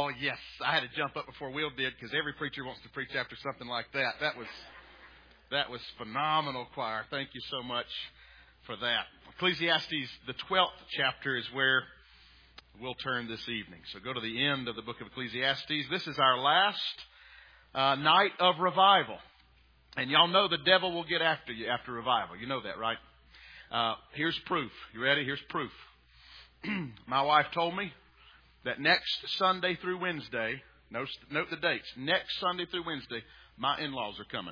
Oh, yes. I had to jump up before Will did because every preacher wants to preach after something like that. That was phenomenal, choir. Thank you so much for that. Ecclesiastes, the 12th chapter, is where we'll turn this evening. So go to the end of the book of Ecclesiastes. This is our last night of revival. And y'all know the devil will get after you after revival. You know that, right? Here's proof. You ready? Here's proof. My wife told me that next Sunday through Wednesday, note the dates, next Sunday through Wednesday, my in-laws are coming.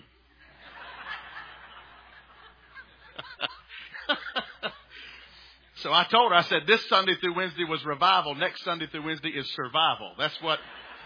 So I told her, I said, this Sunday through Wednesday was revival. Next Sunday through Wednesday is survival. That's what...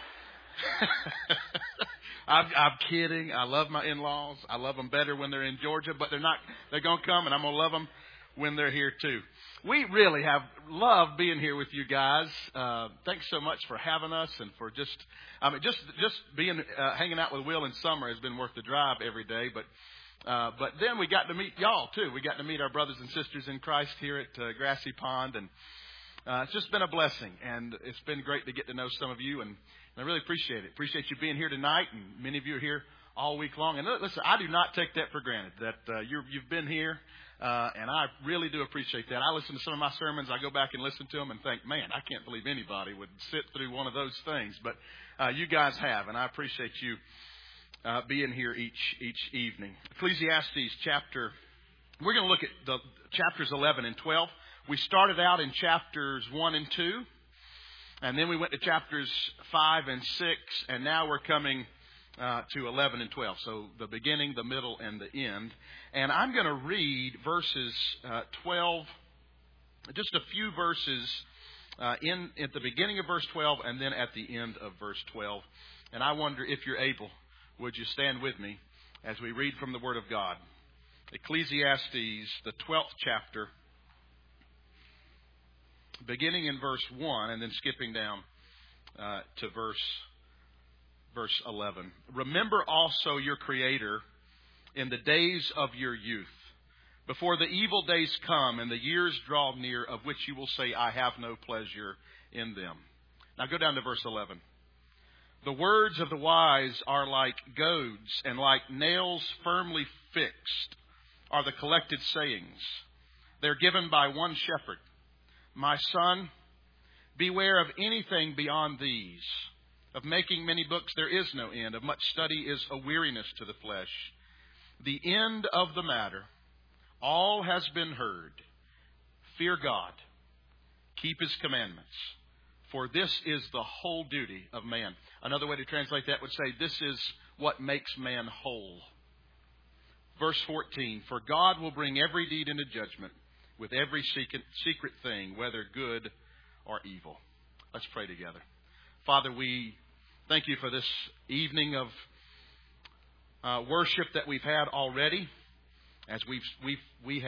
I'm kidding. I love my in-laws. I love them better when they're in Georgia, but they're going to come, and I'm going to love them when they're here too. We really have loved being here with you guys. Thanks so much for having us and for just being hanging out with Will in summer has been worth the drive every day. But then we got to meet y'all too. We got to meet our brothers and sisters in Christ here at Grassy Pond, and it's just been a blessing. And it's been great to get to know some of you, and I really appreciate it. Appreciate you being here tonight, and many of you are here all week long. And listen, I do not take that for granted that you've been here, and I really do appreciate that. I listen to some of my sermons. I go back and listen to them and think, man, I can't believe anybody would sit through one of those things. But you guys have, and I appreciate you being here each evening. Ecclesiastes chapter, we're going to look at the chapters 11 and 12. We started out in chapters 1 and 2, and then we went to chapters 5 and 6, and now we're coming to 11 and 12. So the beginning, the middle, and the end. And I'm going to read verses 12, just a few verses at the beginning of verse 12 and then at the end of verse 12. And I wonder if you're able, would you stand with me as we read from the Word of God? Ecclesiastes, the 12th chapter, beginning in verse 1 and then skipping down to verse 11. Remember also your Creator in the days of your youth, before the evil days come and the years draw near, of which you will say, I have no pleasure in them. Now go down to verse 11. The words of the wise are like goads, and like nails firmly fixed are the collected sayings. They're given by one shepherd. My son, beware of anything beyond these. Of making many books there is no end. Of much study is a weariness to the flesh. The end of the matter, all has been heard. Fear God. Keep His commandments. For this is the whole duty of man. Another way to translate that would say, this is what makes man whole. Verse 14, for God will bring every deed into judgment with every secret thing, whether good or evil. Let's pray together. Father, we thank you for this evening of worship that we've had already. As we've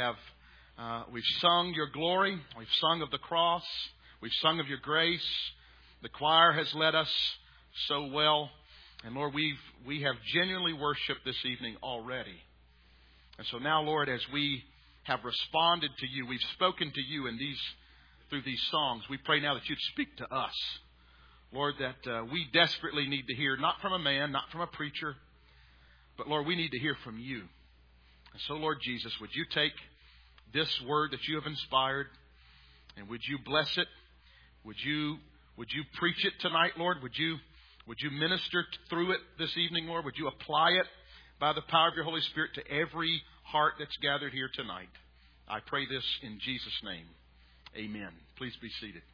sung your glory, we've sung of the cross, we've sung of your grace. The choir has led us so well, and Lord, we have genuinely worshipped this evening already. And so now, Lord, as we have responded to you, we've spoken to you through these songs. We pray now that you'd speak to us. Lord, that we desperately need to hear, not from a man, not from a preacher, but Lord, we need to hear from you. And so, Lord Jesus, would you take this word that you have inspired, and would you bless it? Would you preach it tonight, Lord? Would you minister through it this evening, Lord? Would you apply it by the power of your Holy Spirit to every heart that's gathered here tonight? I pray this in Jesus' name. Amen. Please be seated.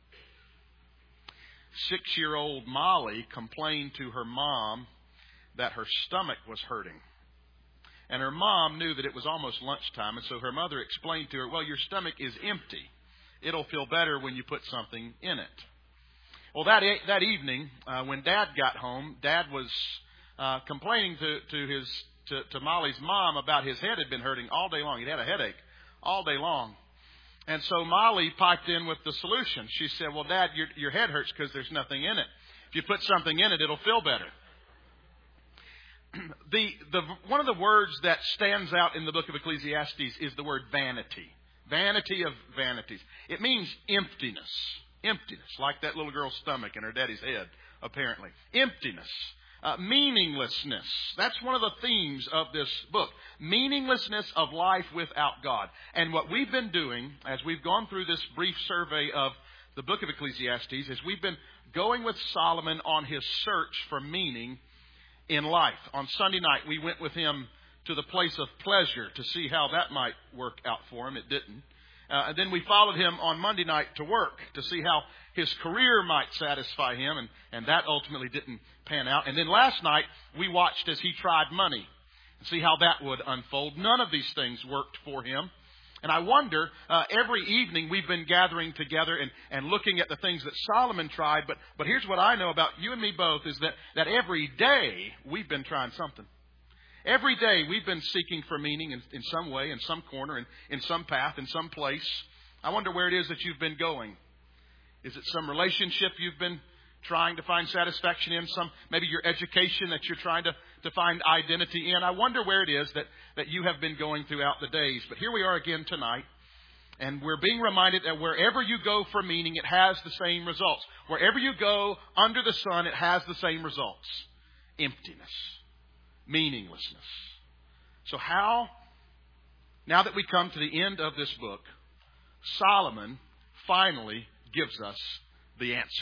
6-year-old Molly complained to her mom that her stomach was hurting. And her mom knew that it was almost lunchtime, and so her mother explained to her, well, your stomach is empty. It'll feel better when you put something in it. Well, that evening, when Dad got home, Dad was complaining to Molly's mom about his head had been hurting all day long. He'd had a headache all day long. And so Molly piped in with the solution. She said, well, Dad, your head hurts because there's nothing in it. If you put something in it, it'll feel better. One of the words that stands out in the book of Ecclesiastes is the word vanity. Vanity of vanities. It means emptiness. Emptiness, like that little girl's stomach and her daddy's head, apparently. Emptiness. Meaninglessness. That's one of the themes of this book. Meaninglessness of life without God. And what we've been doing, as we've gone through this brief survey of the book of Ecclesiastes, is we've been going with Solomon on his search for meaning in life. On Sunday night, we went with him to the place of pleasure to see how that might work out for him. It didn't. And then we followed him on Monday night to work to see how his career might satisfy him, and that ultimately didn't pan out. And then last night, we watched as he tried money and see how that would unfold. None of these things worked for him. And I wonder, every evening we've been gathering together and looking at the things that Solomon tried. But here's what I know about you and me both, is that every day we've been trying something. Every day we've been seeking for meaning in some way, in some corner, in some path, in some place. I wonder where it is that you've been going. Is it some relationship you've been trying to find satisfaction in? Maybe your education that you're trying to find identity in? I wonder where it is that you have been going throughout the days. But here we are again tonight. And we're being reminded that wherever you go for meaning, it has the same results. Wherever you go under the sun, it has the same results. Emptiness. Meaninglessness. So how, now that we come to the end of this book, Solomon finally gives us the answer.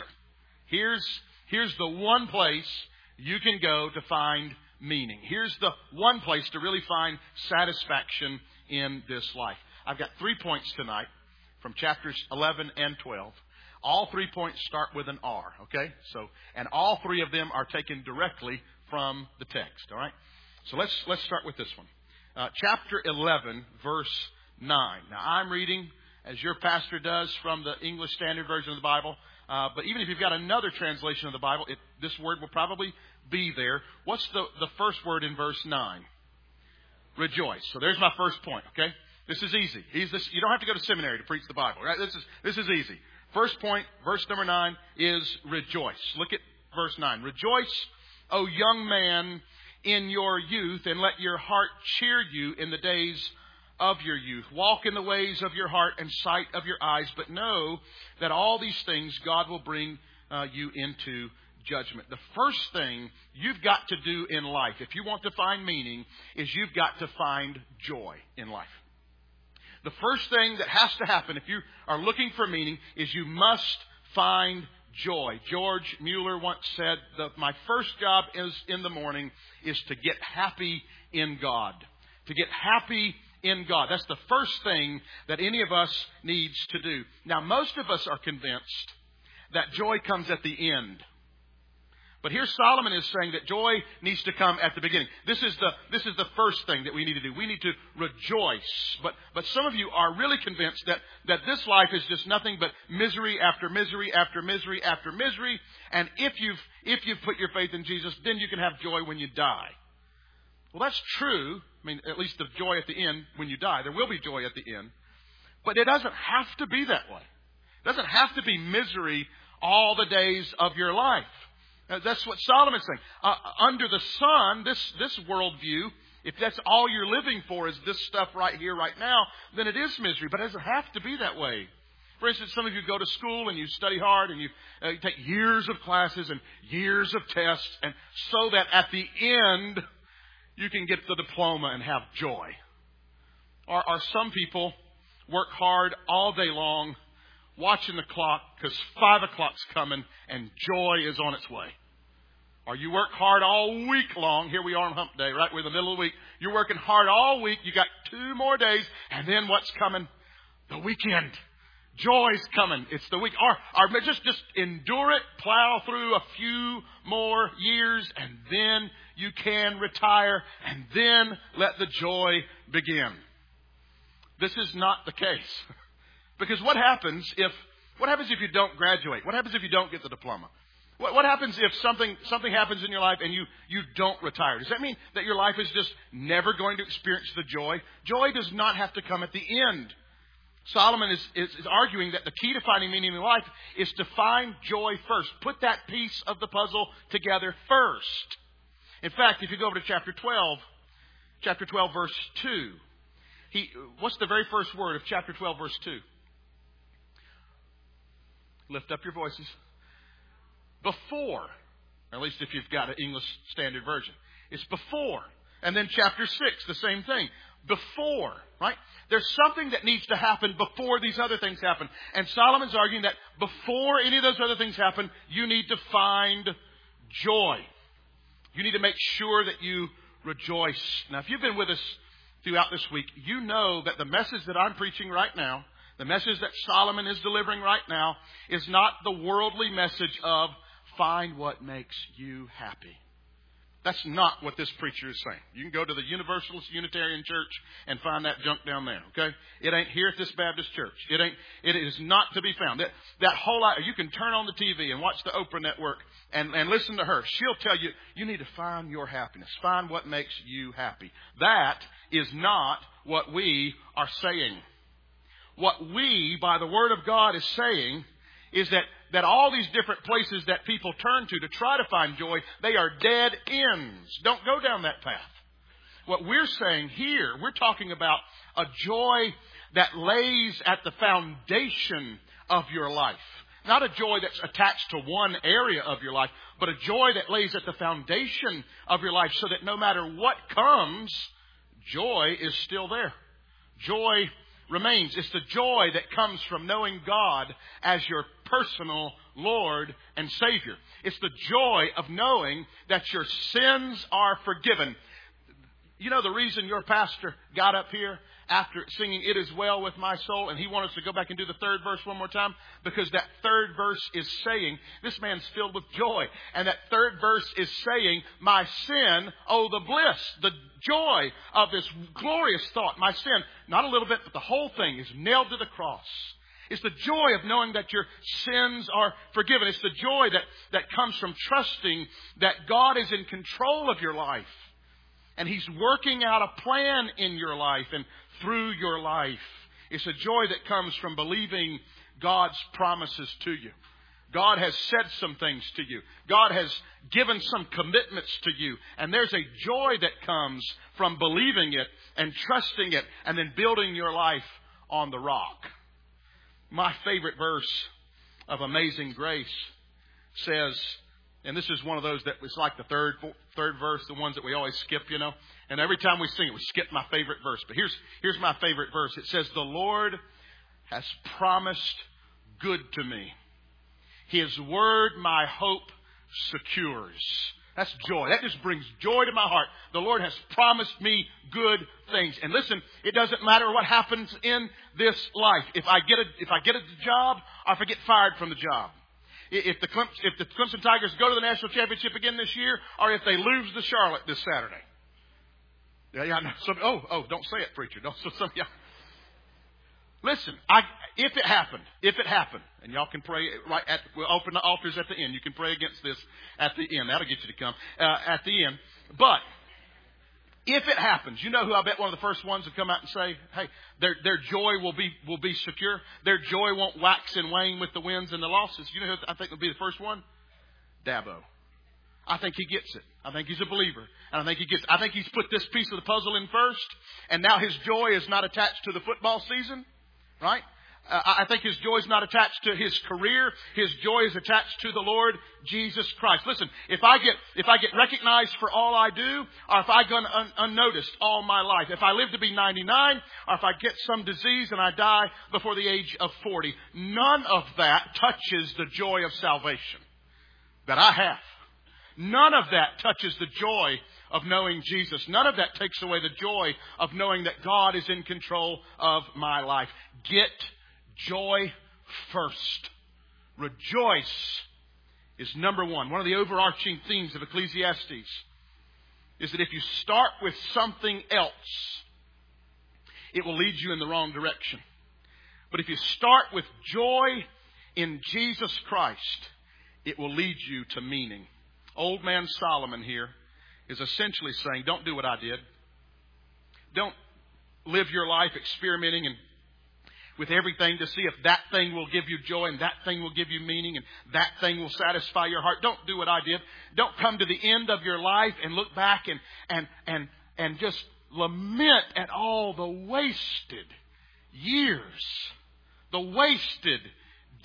Here's the one place you can go to find meaning. Here's the one place to really find satisfaction in this life. I've got 3 points tonight from chapters 11 and 12. All 3 points start with an R, okay? And all 3 of them are taken directly from the text, all right? So let's start with this one. Chapter 11, verse 9. Now, I'm reading, as your pastor does, from the English Standard Version of the Bible. But even if you've got another translation of the Bible, this word will probably be there. What's the first word in verse 9? Rejoice. So there's my first point, okay? This is easy. You don't have to go to seminary to preach the Bible, right? This is easy. First point, verse number 9, is rejoice. Look at verse 9. Rejoice, O young man, in your youth, and let your heart cheer you in the days of your youth. Walk in the ways of your heart and sight of your eyes, but know that all these things God will bring you into judgment. The first thing you've got to do in life, if you want to find meaning, is you've got to find joy in life. The first thing that has to happen if you are looking for meaning is you must find joy. George Mueller once said that my first job in the morning is to get happy in God. To get happy in God. That's the first thing that any of us needs to do. Now, most of us are convinced that joy comes at the end. But here Solomon is saying that joy needs to come at the beginning. This is the first thing that we need to do. We need to rejoice. But some of you are really convinced that this life is just nothing but misery after misery after misery after misery. And if you've put your faith in Jesus, then you can have joy when you die. Well, that's true. I mean, at least the joy at the end when you die. There will be joy at the end. But it doesn't have to be that way. It doesn't have to be misery all the days of your life. That's what Solomon's saying. Under the sun, this worldview, if that's all you're living for is this stuff right here, right now, then it is misery. But it doesn't have to be that way. For instance, some of you go to school and you study hard and you take years of classes and years of tests, and so that at the end you can get the diploma and have joy. Or some people work hard all day long, watching the clock because 5 o'clock's coming and joy is on its way. Or you work hard all week long. Here we are on hump day, right? We're in the middle of the week. You're working hard all week. You got 2 more days. And then what's coming? The weekend. Joy's coming. It's the week. Or just endure it. Plow through a few more years. And then you can retire. And then let the joy begin. This is not the case. Because what happens if you don't graduate? What happens if you don't get the diploma? What happens if something happens in your life and you don't retire? Does that mean that your life is just never going to experience the joy? Joy does not have to come at the end. Solomon is arguing that the key to finding meaning in life is to find joy first. Put that piece of the puzzle together first. In fact, if you go over to chapter 12 verse 2, what's the very first word of chapter 12 verse 2? Lift up your voices. Before, at least if you've got an English Standard Version. It's before. And then chapter 6, the same thing. Before, right? There's something that needs to happen before these other things happen. And Solomon's arguing that before any of those other things happen, you need to find joy. You need to make sure that you rejoice. Now, if you've been with us throughout this week, you know that the message that I'm preaching right now, the message that Solomon is delivering right now, is not the worldly message of find what makes you happy. That's not what this preacher is saying. You can go to the Universalist Unitarian Church and find that junk down there, okay? It ain't here at this Baptist church. It is not to be found. That whole lot, you can turn on the TV and watch the Oprah Network and listen to her. She'll tell you, you need to find your happiness. Find what makes you happy. That is not what we are saying. What we, by the Word of God, is saying is that all these different places that people turn to try to find joy, they are dead ends. Don't go down that path. What we're saying here, we're talking about a joy that lays at the foundation of your life. Not a joy that's attached to one area of your life, but a joy that lays at the foundation of your life so that no matter what comes, joy is still there. Joy remains. It's the joy that comes from knowing God as your personal Lord and Savior. It's the joy of knowing that your sins are forgiven. You know the reason your pastor got up here after singing "It Is Well With My Soul," and he wanted us to go back and do the third verse one more time? Because that third verse is saying, this man's filled with joy. And that third verse is saying, my sin, oh, the bliss, the joy of this glorious thought. My sin, not a little bit, but the whole thing is nailed to the cross. It's the joy of knowing that your sins are forgiven. It's the joy that comes from trusting that God is in control of your life. And He's working out a plan in your life and through your life. It's a joy that comes from believing God's promises to you. God has said some things to you. God has given some commitments to you. And there's a joy that comes from believing it and trusting it and then building your life on the rock. My favorite verse of Amazing Grace says, and this is one of those that was like the third verse, the ones that we always skip, you know. And every time we sing it, we skip my favorite verse. But here's my favorite verse. It says, the Lord has promised good to me. His word my hope secures. That's joy. That just brings joy to my heart. The Lord has promised me good things. And listen, it doesn't matter what happens in this life. If I get a job or if I get fired from the job. If the Clemson Tigers go to the national championship again this year, or if they lose to Charlotte this Saturday. Yeah, no, don't say it, preacher. Don't. So some, yeah. Listen, if it happened, and y'all can pray we'll open the altars at the end. You can pray against this at the end. That'll get you to come at the end. But if it happens, you know who I bet one of the first ones to come out and say, hey, their joy will be secure. Their joy won't wax and wane with the wins and the losses. You know who I think will be the first one? Dabo. I think he gets it. I think he's a believer. And I think he's put this piece of the puzzle in first. And now his joy is not attached to the football season. Right? I think his joy is not attached to his career. His joy is attached to the Lord Jesus Christ. Listen, if I get recognized for all I do, or if I go unnoticed all my life, if I live to be 99, or if I get some disease and I die before the age of 40, none of that touches the joy of salvation that I have. None of that touches the joy of knowing Jesus. None of that takes away the joy of knowing that God is in control of my life. Get joy first. Rejoice is number one. One of the overarching themes of Ecclesiastes is that if you start with something else, it will lead you in the wrong direction. But if you start with joy in Jesus Christ, it will lead you to meaning. Old man Solomon here is essentially saying, don't do what I did. Don't live your life experimenting and with everything to see if that thing will give you joy and that thing will give you meaning and that thing will satisfy your heart. Don't do what I did. Don't come to the end of your life and look back and just lament at all the wasted years, the wasted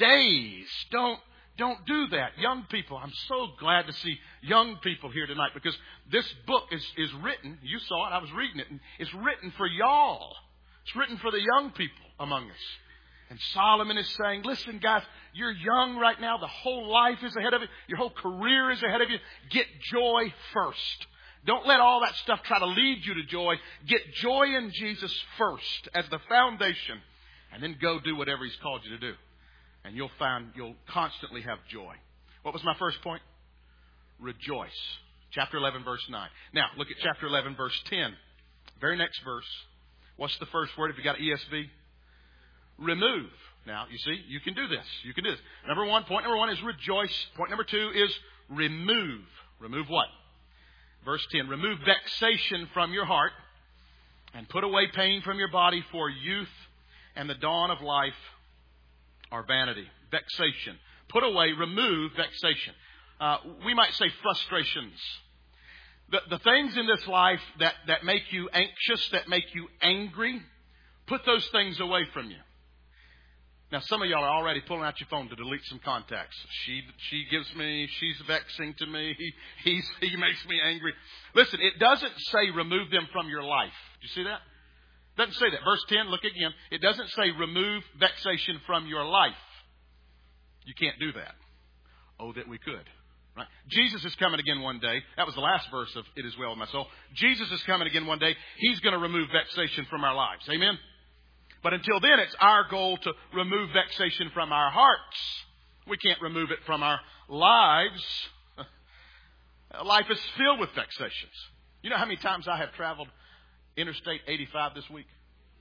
days. Don't do that. Young people, I'm so glad to see young people here tonight because this book is written. You saw it. I was reading it. And it's written for y'all. It's written for the young people among us. And Solomon is saying, listen, guys, you're young right now. The whole life is ahead of you. Your whole career is ahead of you. Get joy first. Don't let all that stuff try to lead you to joy. Get joy in Jesus first as the foundation. And then go do whatever He's called you to do. And you'll find you'll constantly have joy. What was my first point? Rejoice. Chapter 11, verse 9. Now, look at chapter 11, verse 10. Very next verse. What's the first word if you got ESV? Remove. Now, you see, you can do this. You can do this. Point number one is rejoice. Point number two is remove. Remove what? Verse 10. Remove vexation from your heart and put away pain from your body, for youth and the dawn of life are vanity. Vexation. Put away, remove vexation. We might say frustrations. The things in this life that make you anxious, that make you angry, put those things away from you. Now, some of y'all are already pulling out your phone to delete some contacts. She gives me, she's vexing to me, he makes me angry. Listen, it doesn't say remove them from your life. Do you see that? It doesn't say that. Verse 10, look again. It doesn't say remove vexation from your life. You can't do that. Oh, that we could. Right? Jesus is coming again one day. That was the last verse of It Is Well With My Soul. Jesus is coming again one day. He's going to remove vexation from our lives. Amen? But until then, it's our goal to remove vexation from our hearts. We can't remove it from our lives. Life is filled with vexations. You know how many times I have traveled Interstate 85 this week?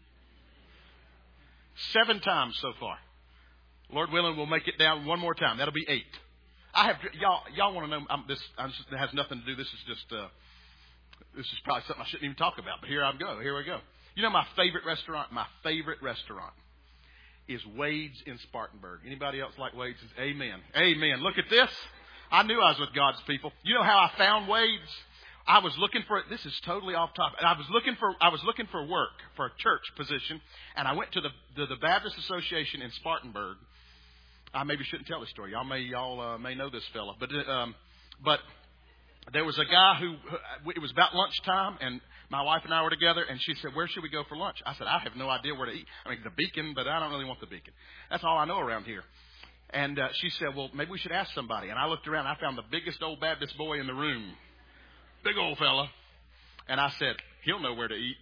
7 times so far. Lord willing, we'll make it down one more time. That'll be 8. Y'all want to know? This has nothing to do. This is probably something I shouldn't even talk about. But here we go. You know my favorite restaurant? My favorite restaurant is Wade's in Spartanburg. Anybody else like Wade's? Amen. Amen. Look at this. I knew I was with God's people. You know how I found Wade's? I was looking for it. This is totally off topic. I was looking for work, for a church position, and I went to the Baptist Association in Spartanburg. I maybe shouldn't tell this story. Y'all may know this fella, but there was a guy who it was about lunchtime, and my wife and I were together, and she said, "Where should we go for lunch?" I said, "I have no idea where to eat. I mean, the Beacon, but I don't really want the Beacon. That's all I know around here." And she said, "Well, maybe we should ask somebody." And I looked around. I found the biggest old Baptist boy in the room, big old fella, and I said, "He'll know where to eat."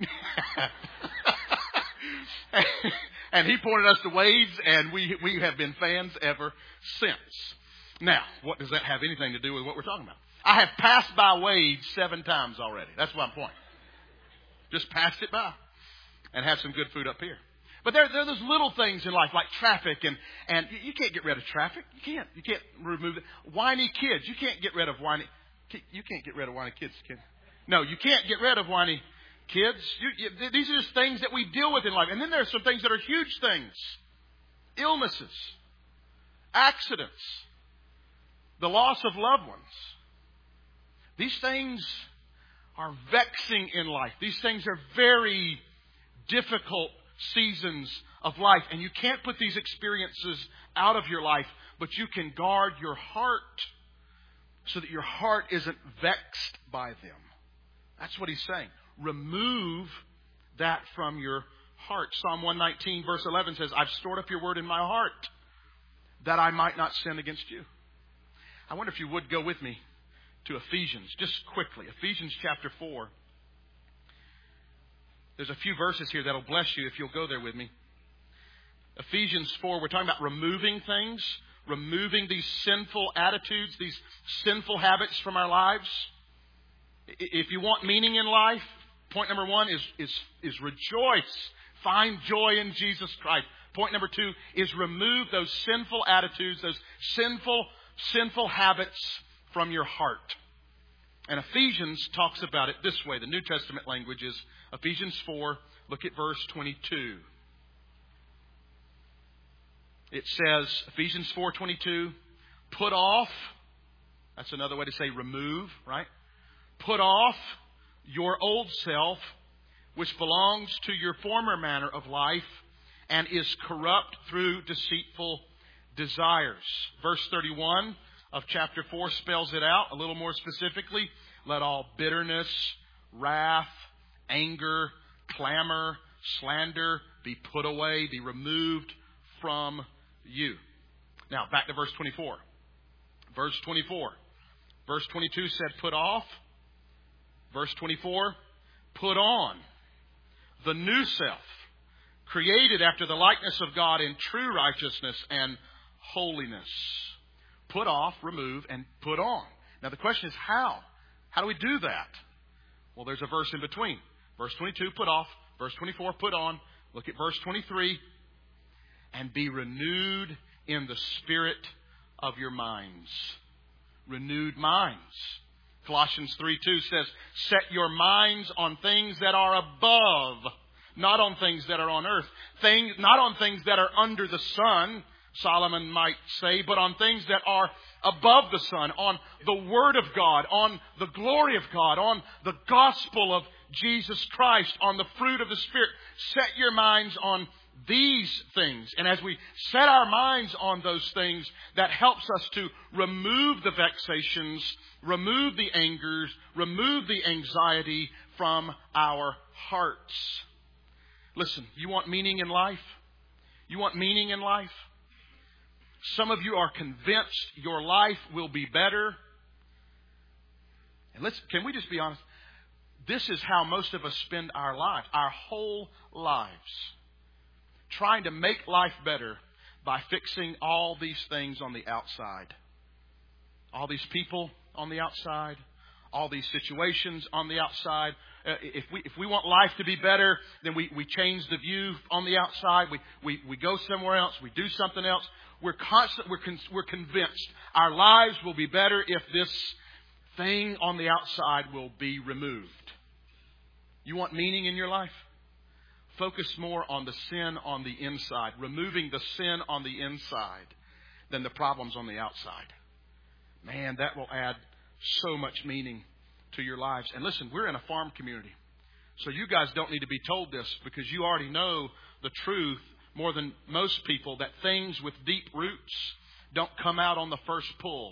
And he pointed us to Wade's, and we have been fans ever since. Now, what does that have anything to do with what we're talking about? I have passed by Wade's 7 times already. That's my point. Just passed it by and had some good food up here. But there are those little things in life like traffic, and you can't get rid of traffic. You can't remove it. Whiny kids. You can't get rid of whiny. You can't get rid of whiny kids, can you? No, you can't get rid of whiny kids. These are just things that we deal with in life. And then there are some things that are huge things. Illnesses. Accidents. The loss of loved ones. These things are vexing in life. These things are very difficult seasons of life. And you can't put these experiences out of your life, but you can guard your heart so that your heart isn't vexed by them. That's what he's saying. Remove that from your heart. Psalm 119 verse 11 says, "I've stored up your word in my heart that I might not sin against you." I wonder if you would go with me to Ephesians, just quickly. Ephesians chapter 4. There's a few verses here that'll bless you if you'll go there with me. Ephesians 4, we're talking about removing things, removing these sinful attitudes, these sinful habits from our lives. If you want meaning in life, point number 1 is rejoice. Find joy in Jesus Christ. Point number 2 is remove those sinful attitudes, those sinful habits from your heart. And Ephesians talks about it this way. The New Testament language is Ephesians 4. Look at verse 22. It says, Ephesians 4:22, put off. That's another way to say remove, right? Put off your old self, which belongs to your former manner of life and is corrupt through deceitful desires. Verse 31 of chapter 4 spells it out a little more specifically. Let all bitterness, wrath, anger, clamor, slander be put away, be removed from you. Now, back to verse 24. Verse 24. Verse 22 said, put off. Verse 24, put on the new self, created after the likeness of God in true righteousness and holiness. Put off, remove, and put on. Now the question is how? How do we do that? Well, there's a verse in between. Verse 22, put off. Verse 24, put on. Look at verse 23. And be renewed in the spirit of your minds. Renewed minds. Colossians 3:2 says, set your minds on things that are above, not on things that are on earth. Not on things that are under the sun, Solomon might say, but on things that are above the sun, on the Word of God, on the glory of God, on the gospel of Jesus Christ, on the fruit of the Spirit. Set your minds on these things. And as we set our minds on those things, that helps us to remove the vexations, remove the angers, remove the anxiety from our hearts. Listen, you want meaning in life? You want meaning in life? Some of you are convinced your life will be better. And can we just be honest? This is how most of us spend our lives, our whole lives. Trying to make life better by fixing all these things on the outside. All these people on the outside. All these situations on the outside. If we want life to be better, then we change the view on the outside. We go somewhere else. We do something else. We're convinced our lives will be better if this thing on the outside will be removed. You want meaning in your life? Focus more on the sin on the inside, removing the sin on the inside than the problems on the outside. Man, that will add so much meaning to your lives. And listen, we're in a farm community. So you guys don't need to be told this because you already know the truth more than most people that things with deep roots don't come out on the first pull.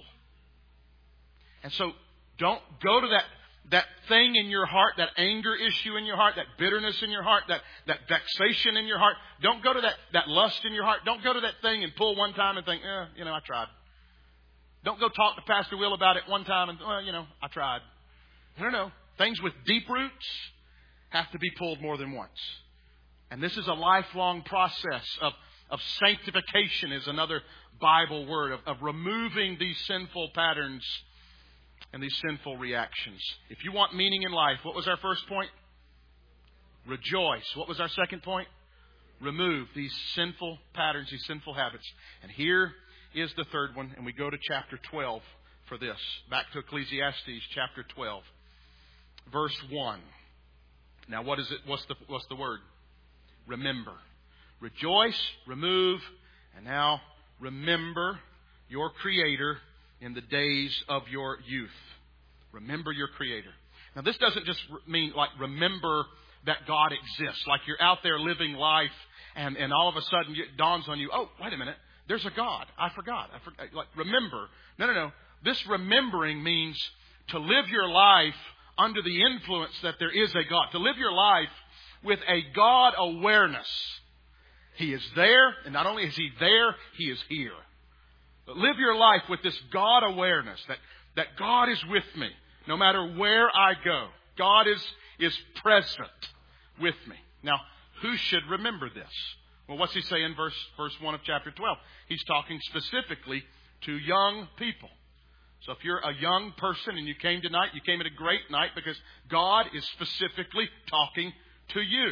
And so don't go to that thing in your heart, that anger issue in your heart, that bitterness in your heart, that vexation in your heart. Don't go to that lust in your heart. Don't go to that thing and pull one time and think, I tried. Don't go talk to Pastor Will about it one time and, I tried. No. Things with deep roots have to be pulled more than once. And this is a lifelong process of sanctification is another Bible word, of removing these sinful patterns and these sinful reactions. If you want meaning in life, what was our first point? Rejoice. What was our second point? Remove these sinful patterns, these sinful habits. And here is the third one, and we go to chapter 12 for this. Back to Ecclesiastes chapter 12, verse 1. Now what is it? What's the word? Remember. Rejoice, remove, and now remember your Creator in the days of your youth. Remember your Creator. Now this doesn't just mean like remember that God exists. Like you're out there living life and all of a sudden it dawns on you, oh, wait a minute, there's a God. I forgot. Like remember. No. This remembering means to live your life under the influence that there is a God. To live your life with a God awareness. He is there, and not only is He there, He is here. But live your life with this God awareness that God is with me no matter where I go. God is present with me. Now, who should remember this? Well, what's he say in verse 1 of chapter 12? He's talking specifically to young people. So if you're a young person and you came tonight, you came at a great night because God is specifically talking to you.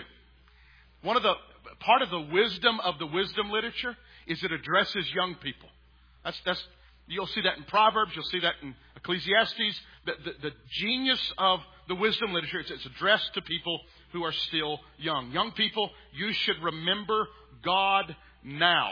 Part of the wisdom of the wisdom literature is it addresses young people. You'll see that in Proverbs. You'll see that in Ecclesiastes. The genius of the wisdom literature is it's addressed to people who are still young. Young people, you should remember God now.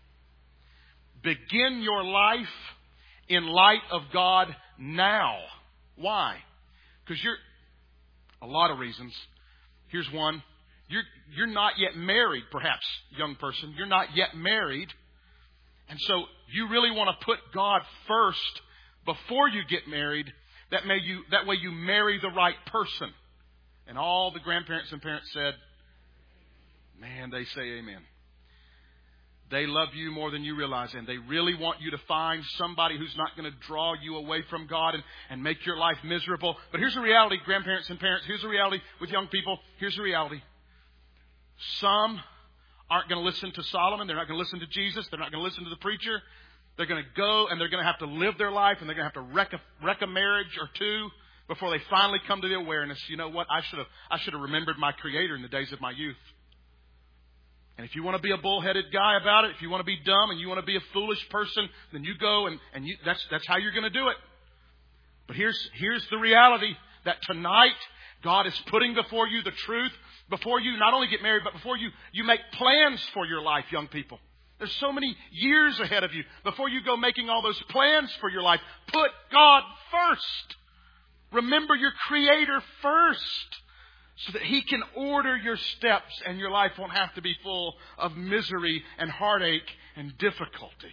Begin your life in light of God now. Why? Because a lot of reasons. Here's one. You're not yet married, perhaps, young person. You're not yet married. And so you really want to put God first before you get married. That way you marry the right person. And all the grandparents and parents said, man, they say amen. They love you more than you realize, and they really want you to find somebody who's not going to draw you away from God and make your life miserable. But here's the reality, grandparents and parents. Here's the reality with young people. Here's the reality. Some aren't going to listen to Solomon. They're not going to listen to Jesus. They're not going to listen to the preacher. They're going to go and they're going to have to live their life, and they're going to have to wreck a marriage or two before they finally come to the awareness, you know what, I should have remembered my Creator in the days of my youth. And if you want to be a bullheaded guy about it, if you want to be dumb and you want to be a foolish person, then you go and that's how you're going to do it. But here's the reality, that tonight God is putting before you the truth, before you not only get married, but before you make plans for your life, young people. There's so many years ahead of you. Before you go making all those plans for your life, put God first. Remember your Creator first, so that He can order your steps and your life won't have to be full of misery and heartache and difficulty.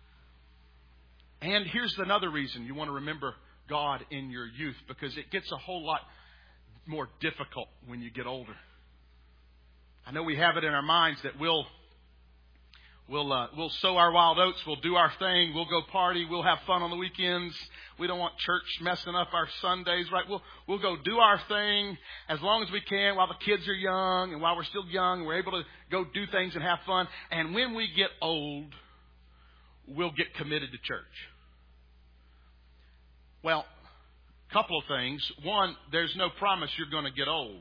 And here's another reason you want to remember God in your youth, because it gets a whole lot more difficult when you get older. I know we have it in our minds that we'll sow our wild oats. We'll do our thing. We'll go party. We'll have fun on the weekends. We don't want church messing up our Sundays, right? We'll go do our thing as long as we can while the kids are young and while we're still young and we're able to go do things and have fun. And when we get old, we'll get committed to church. Well, a couple of things. One, there's no promise you're going to get old.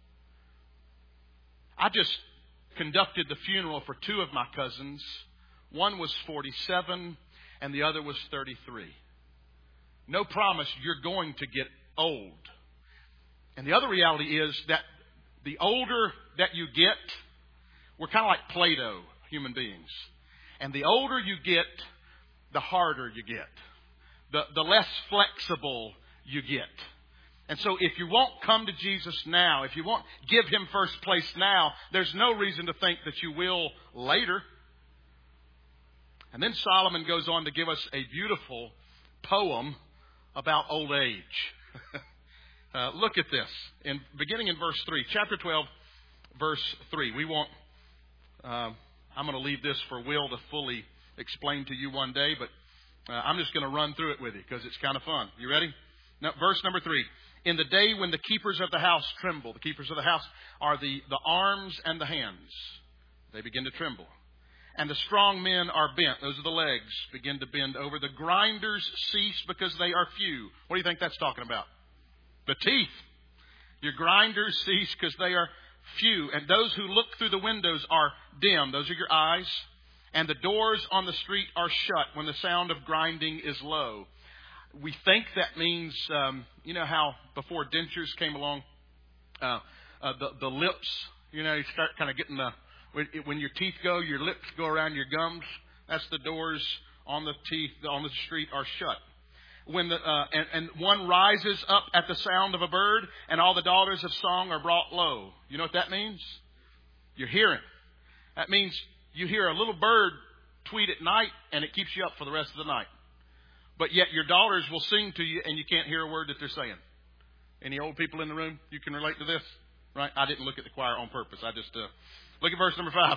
I just conducted the funeral for two of my cousins. One was 47 and the other was 33. No promise you're going to get old. And the other reality is that the older that you get, we're kind of like Play-Doh, human beings. And the older you get, the harder you get. The less flexible you get. And so if you won't come to Jesus now, if you won't give Him first place now, there's no reason to think that you will later. And then Solomon goes on to give us a beautiful poem about old age. Look at this. Beginning in verse 3, chapter 12, verse 3. I'm going to leave this for Will to fully explain to you one day, but I'm just going to run through it with you because it's kind of fun. You ready? Now, verse number 3. In the day when the keepers of the house tremble. The keepers of the house are the arms and the hands. They begin to tremble. And the strong men are bent. Those are the legs. Begin to bend over. The grinders cease because they are few. What do you think that's talking about? The teeth. Your grinders cease because they are few. And those who look through the windows are dim. Those are your eyes. And the doors on the street are shut when the sound of grinding is low. We think that means, you know how before dentures came along, the lips, you know, you start kind of getting when your teeth go, your lips go around your gums. That's the doors on the teeth, on the street are shut. When and one rises up at the sound of a bird, and all the daughters of song are brought low. You know what that means? You're hearing. That means you hear a little bird tweet at night, and it keeps you up for the rest of the night. But yet your daughters will sing to you and you can't hear a word that they're saying. Any old people in the room? You can relate to this? Right? I didn't look at the choir on purpose. I just look at verse number 5.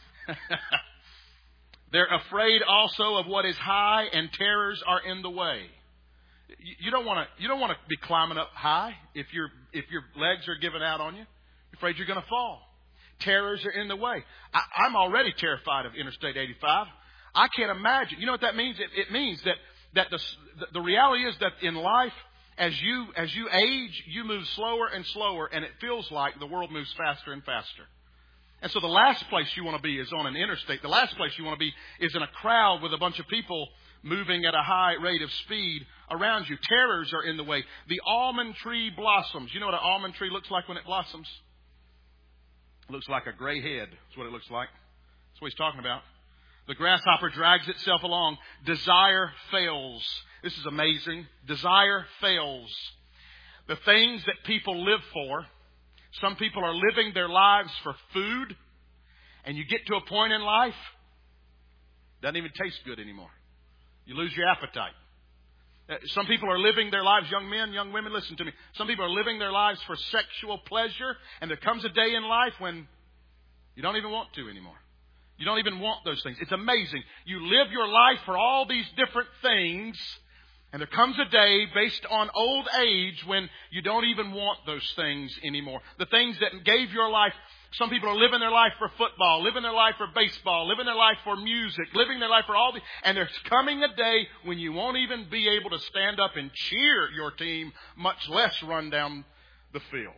They're afraid also of what is high, and terrors are in the way. You don't want to be climbing up high if your legs are giving out on you. You're afraid you're going to fall. Terrors are in the way. I'm already terrified of Interstate 85. I can't imagine. You know what that means? It means that the reality is that in life, as you age, you move slower and slower, and it feels like the world moves faster and faster. And so the last place you want to be is on an interstate. The last place you want to be is in a crowd with a bunch of people moving at a high rate of speed around you. Terrors are in the way. The almond tree blossoms. You know what an almond tree looks like when it blossoms? It looks like a gray head. That's what it looks like. That's what he's talking about. The grasshopper drags itself along. Desire fails. This is amazing. Desire fails. The things that people live for. Some people are living their lives for food. And you get to a point in life Doesn't even taste good anymore. You lose your appetite. Some people are living their lives, young men, young women, listen to me. Some people are living their lives for sexual pleasure, and there comes a day in life when you don't even want to anymore. You don't even want those things. It's amazing. You live your life for all these different things, and there comes a day based on old age when you don't even want those things anymore. The things that gave your life. Some people are living their life for football, living their life for baseball, living their life for music, living their life for all these. And there's coming a day when you won't even be able to stand up and cheer your team, much less run down the field.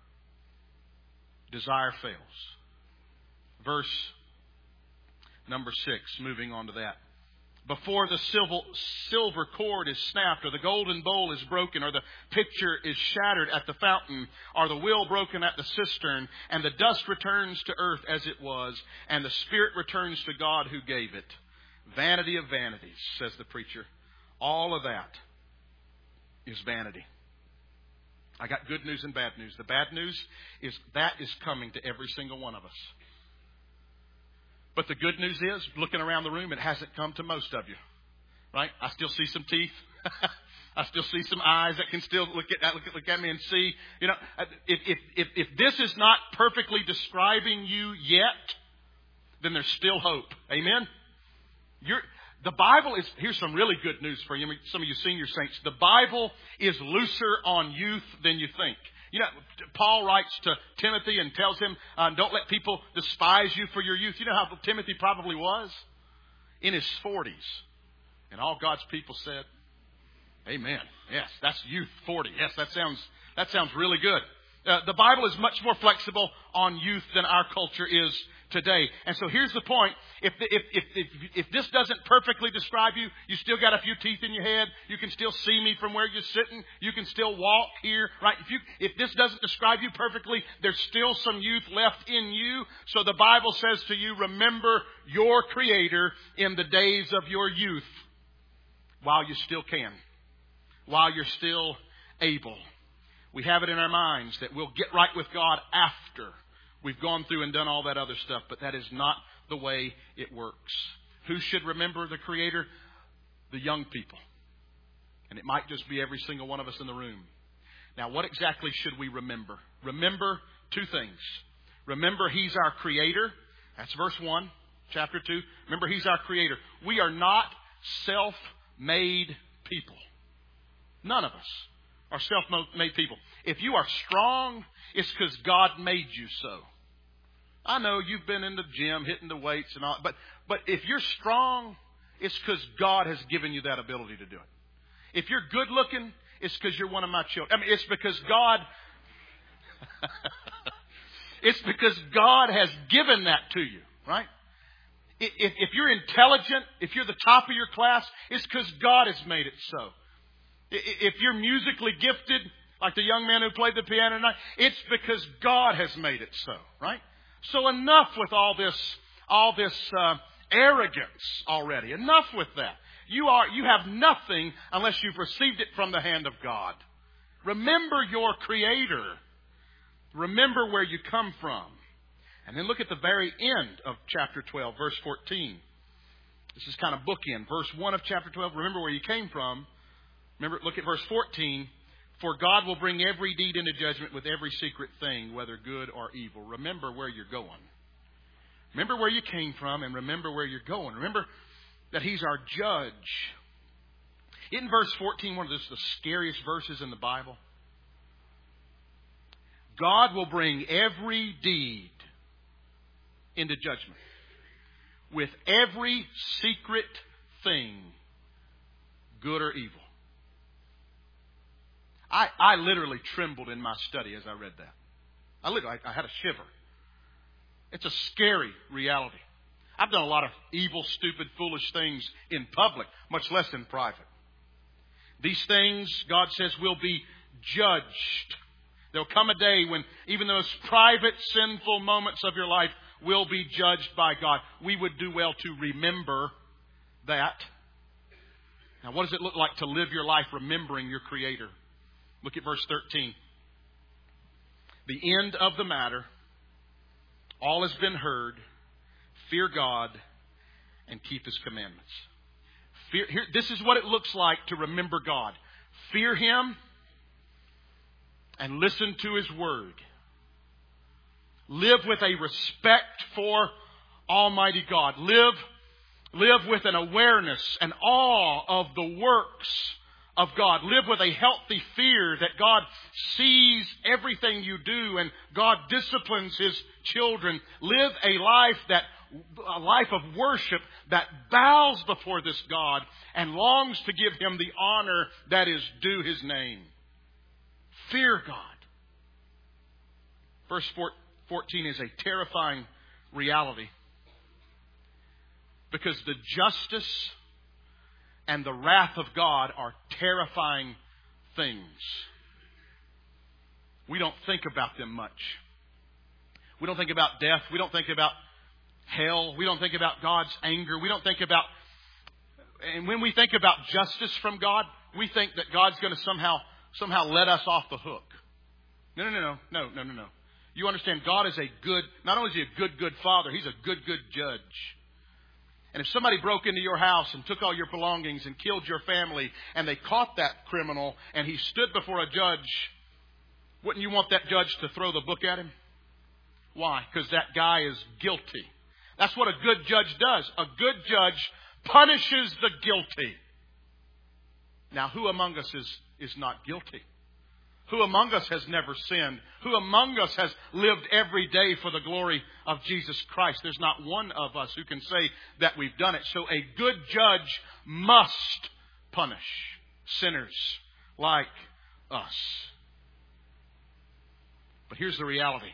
Desire fails. Verse number 6, moving on to that. Before the silver cord is snapped, or the golden bowl is broken, or the pitcher is shattered at the fountain, or the wheel broken at the cistern, and the dust returns to earth as it was, and the spirit returns to God who gave it. Vanity of vanities, says the preacher. All of that is vanity. I got good news and bad news. The bad news is that is coming to every single one of us. But the good news is, looking around the room, it hasn't come to most of you. Right? I still see some teeth. I still see some eyes that can still look at me and see. You know, if this is not perfectly describing you yet, then there's still hope. Amen? The Bible is, here's some really good news for you, some of you senior saints. The Bible is looser on youth than you think. You know, Paul writes to Timothy and tells him, don't let people despise you for your youth. You know how Timothy probably was? In his 40s. And all God's people said, amen. Yes, that's youth 40. Yes, that sounds really good. The Bible is much more flexible on youth than our culture is today. And so here's the point. If this doesn't perfectly describe you, you still got a few teeth in your head. You can still see me from where you're sitting. You can still walk here, right? If this doesn't describe you perfectly, there's still some youth left in you. So the Bible says to you, remember your Creator in the days of your youth while you still can, while you're still able. We have it in our minds that we'll get right with God after we've gone through and done all that other stuff, but that is not the way it works. Who should remember the Creator? The young people. And it might just be every single one of us in the room. Now, what exactly should we remember? Remember two things. Remember He's our Creator. That's verse 1, chapter 2. Remember He's our Creator. We are not self-made people. None of us are self-made people. If you are strong, it's because God made you so. I know you've been in the gym hitting the weights and all, but if you're strong, it's because God has given you that ability to do it. If you're good looking, it's because you're one of my children. I mean, it's because God it's because God has given that to you, right? If you're intelligent, if you're the top of your class, it's because God has made it so. If you're musically gifted, like the young man who played the piano tonight, it's because God has made it so, right? So enough with all this arrogance already. Enough with that. You have nothing unless you've received it from the hand of God. Remember your Creator. Remember where you come from. And then look at the very end of chapter 12, verse 14. This is kind of bookend. Verse 1 of chapter 12, remember where you came from. Remember, look at verse 14. For God will bring every deed into judgment with every secret thing, whether good or evil. Remember where you're going. Remember where you came from and remember where you're going. Remember that He's our judge. Isn't verse 14 one of the scariest verses in the Bible? God will bring every deed into judgment with every secret thing, good or evil. I literally trembled in my study as I read that. I had a shiver. It's a scary reality. I've done a lot of evil, stupid, foolish things in public, much less in private. These things, God says, will be judged. There'll come a day when even those private, sinful moments of your life will be judged by God. We would do well to remember that. Now, what does it look like to live your life remembering your Creator? Look at verse 13. The end of the matter. All has been heard. Fear God and keep His commandments. This is what it looks like to remember God. Fear Him and listen to His Word. Live with a respect for Almighty God. Live with an awareness and awe of the works of God. Live with a healthy fear that God sees everything you do and God disciplines His children. Live a life of worship that bows before this God and longs to give Him the honor that is due His name. Fear God. Verse 14 is a terrifying reality because the justice and the wrath of God are terrifying things. We don't think about them much. We don't think about death. We don't think about hell. We don't think about God's anger. We don't think about... And when we think about justice from God, we think that God's going to somehow let us off the hook. No. You understand, God is not only is He a good Father, He's a good judge. And if somebody broke into your house and took all your belongings and killed your family and they caught that criminal and he stood before a judge, wouldn't you want that judge to throw the book at him? Why? Because that guy is guilty. That's what a good judge does. A good judge punishes the guilty. Now, who among us is not guilty? Who among us has never sinned? Who among us has lived every day for the glory of Jesus Christ? There's not one of us who can say that we've done it. So a good judge must punish sinners like us. But here's the reality.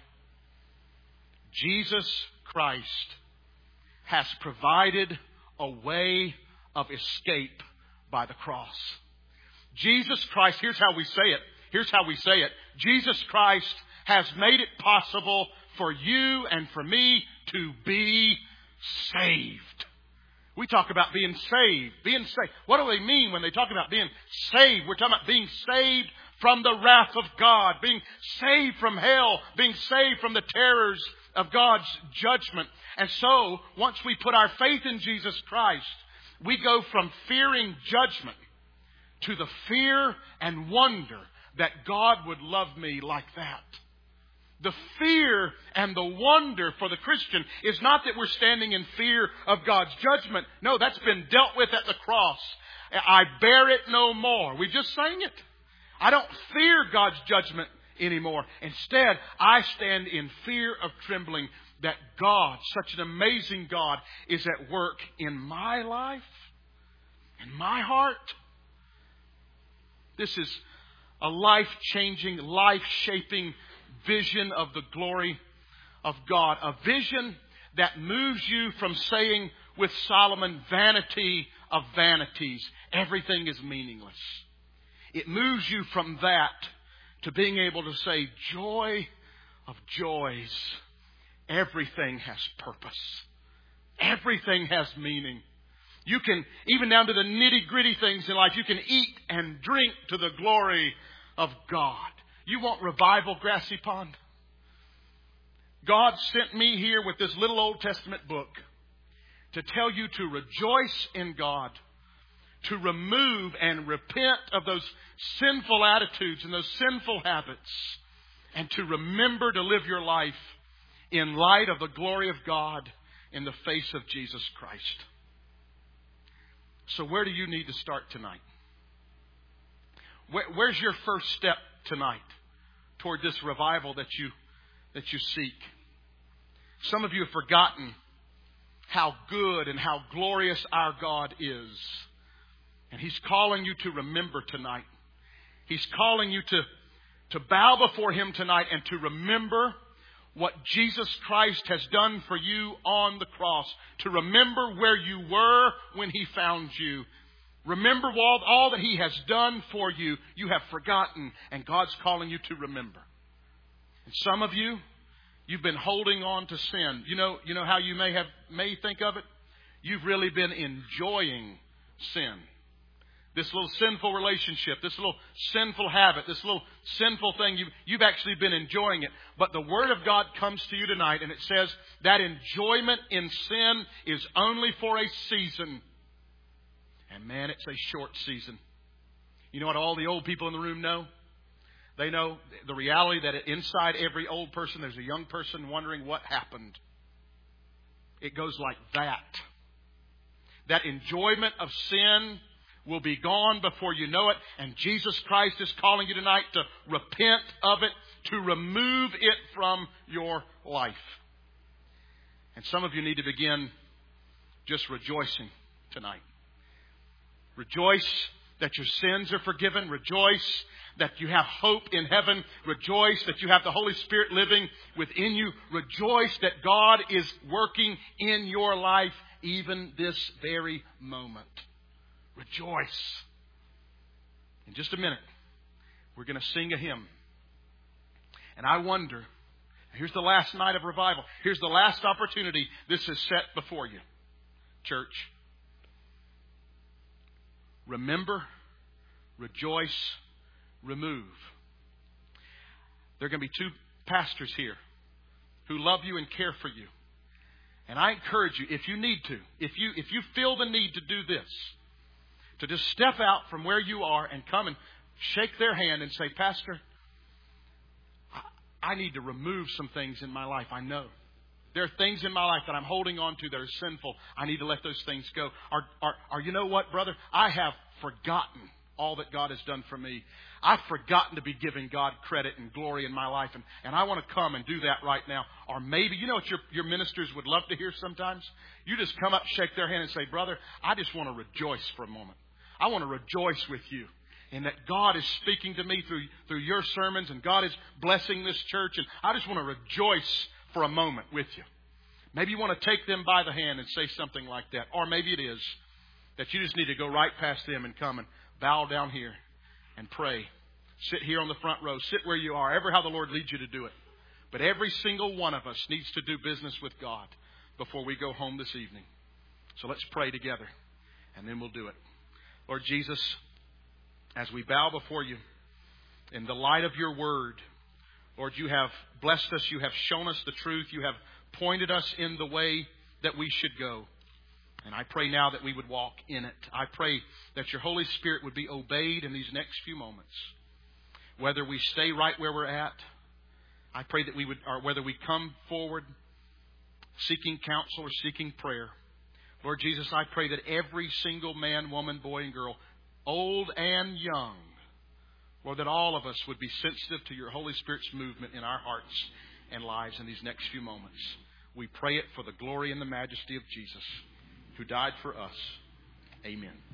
Jesus Christ has provided a way of escape by the cross. Jesus Christ, here's how we say it. Jesus Christ has made it possible for you and for me to be saved. We talk about being saved. What do they mean when they talk about being saved? We're talking about being saved from the wrath of God, being saved from hell, being saved from the terrors of God's judgment. And so, once we put our faith in Jesus Christ, we go from fearing judgment to the fear and wonder that God would love me like that. The fear and the wonder for the Christian is not that we're standing in fear of God's judgment. No, that's been dealt with at the cross. I bear it no more. We just sang it. I don't fear God's judgment anymore. Instead, I stand in fear of trembling that God, such an amazing God, is at work in my life, in my heart. This is a life-changing, life-shaping vision of the glory of God. A vision that moves you from saying with Solomon, vanity of vanities, everything is meaningless. It moves you from that to being able to say, joy of joys, everything has purpose. Everything has meaning. You can, even down to the nitty-gritty things in life, you can eat and drink to the glory of God. You want revival, Grassy Pond? God sent me here with this little Old Testament book to tell you to rejoice in God, to remove and repent of those sinful attitudes and those sinful habits, and to remember to live your life in light of the glory of God in the face of Jesus Christ. So where do you need to start tonight? Where's your first step tonight toward this revival that you seek? Some of you have forgotten how good and how glorious our God is. And He's calling you to remember tonight. He's calling you to bow before Him tonight and to remember what Jesus Christ has done for you on the cross. To remember where you were when He found you. Remember all that He has done for you. You have forgotten, and God's calling you to remember. And some of you, you've been holding on to sin. You know how you may think of it? You've really been enjoying sin. this little sinful relationship, this little sinful habit, this little sinful thing, you've actually been enjoying it. But the Word of God comes to you tonight and it says that enjoyment in sin is only for a season. And man, it's a short season. You know what all the old people in the room know? They know the reality that inside every old person there's a young person wondering what happened. It goes like that. That enjoyment of sin will be gone before you know it. And Jesus Christ is calling you tonight to repent of it, to remove it from your life. And some of you need to begin just rejoicing tonight. Rejoice that your sins are forgiven. Rejoice that you have hope in heaven. Rejoice that you have the Holy Spirit living within you. Rejoice that God is working in your life even this very moment. Rejoice. In just a minute, we're going to sing a hymn. And I wonder, here's the last night of revival. Here's the last opportunity this is set before you. Church, remember, rejoice, remove. There are going to be two pastors here who love you and care for you. And I encourage you, if you need to, if you feel the need to do this, to just step out from where you are and come and shake their hand and say, Pastor, I need to remove some things in my life. I know. There are things in my life that I'm holding on to that are sinful. I need to let those things go. Or you know what, brother? I have forgotten all that God has done for me. I've forgotten to be giving God credit and glory in my life. And I want to come and do that right now. Or maybe, you know what your ministers would love to hear sometimes? You just come up, shake their hand and say, brother, I just want to rejoice for a moment. I want to rejoice with you in that God is speaking to me through your sermons and God is blessing this church. And I just want to rejoice for a moment with you. Maybe you want to take them by the hand and say something like that. Or maybe it is that you just need to go right past them and come and bow down here and pray. Sit here on the front row. Sit where you are, ever how the Lord leads you to do it. But every single one of us needs to do business with God before we go home this evening. So let's pray together and then we'll do it. Lord Jesus, as we bow before you in the light of your word, Lord, you have blessed us. You have shown us the truth. You have pointed us in the way that we should go. And I pray now that we would walk in it. I pray that your Holy Spirit would be obeyed in these next few moments. Whether we stay right where we're at, I pray that we would, or whether we come forward seeking counsel or seeking prayer. Lord Jesus, I pray that every single man, woman, boy, and girl, old and young, Lord, that all of us would be sensitive to your Holy Spirit's movement in our hearts and lives in these next few moments. We pray it for the glory and the majesty of Jesus, who died for us. Amen.